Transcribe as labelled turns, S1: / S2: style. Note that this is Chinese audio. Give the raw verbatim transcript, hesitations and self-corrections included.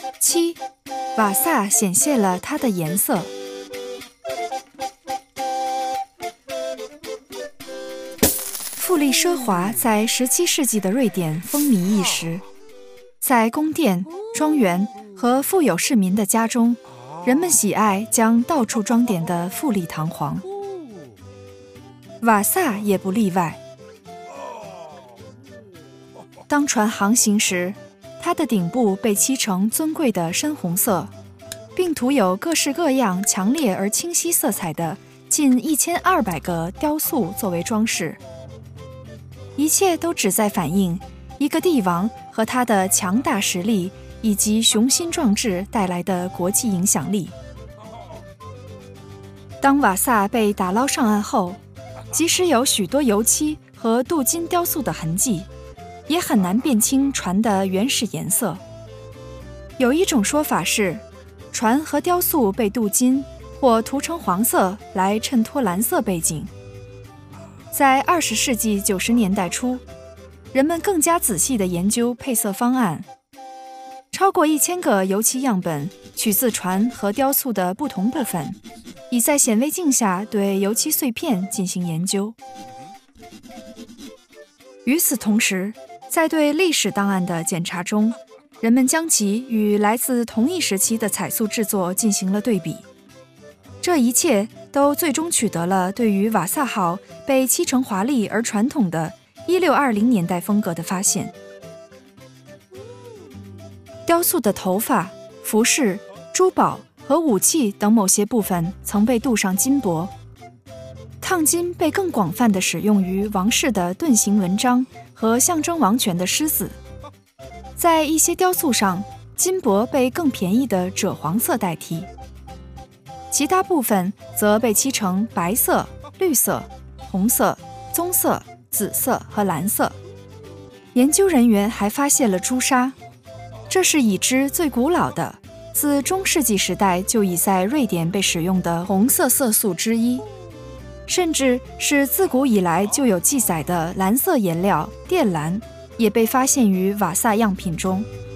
S1: 七，瓦萨显现了它的颜色。富丽奢华在十七世纪的瑞典风靡一时，在宫殿、庄园和富有市民的家中，人们喜爱将到处装点的富丽堂皇。瓦萨也不例外。当船航行时，它的顶部被漆成尊贵的深红色，并涂有各式各样强烈而清晰色彩的近一千二百个雕塑作为装饰。一切都旨在反映一个帝王和他的强大实力以及雄心壮志带来的国际影响力。当瓦萨被打捞上岸后，即使有许多油漆和镀金雕塑的痕迹，也很难辨清船的原始颜色。有一种说法是，船和雕塑被镀金或涂成黄色来衬托蓝色背景。在二十世纪九十年代初，人们更加仔细地研究配色方案，超过一千个油漆样本取自船和雕塑的不同部分，以在显微镜下对油漆碎片进行研究。与此同时，在对历史档案的检查中，人们将其与来自同一时期的彩塑制作进行了对比。这一切都最终取得了对于瓦萨号被漆成华丽而传统的一六二零年代风格的发现。雕塑的头发、服饰、珠宝和武器等某些部分曾被镀上金箔。烫金被更广泛地使用于王室的盾形纹章和象征王权的狮子。在一些雕塑上，金箔被更便宜的赭黄色代替，其他部分则被漆成白色、绿色、红色、棕色、紫色和蓝色。研究人员还发现了朱砂，这是已知最古老的，自中世纪时代就已在瑞典被使用的红色色素之一，甚至是自古以来就有记载的蓝色颜料靛蓝，也被发现于瓦萨样品中。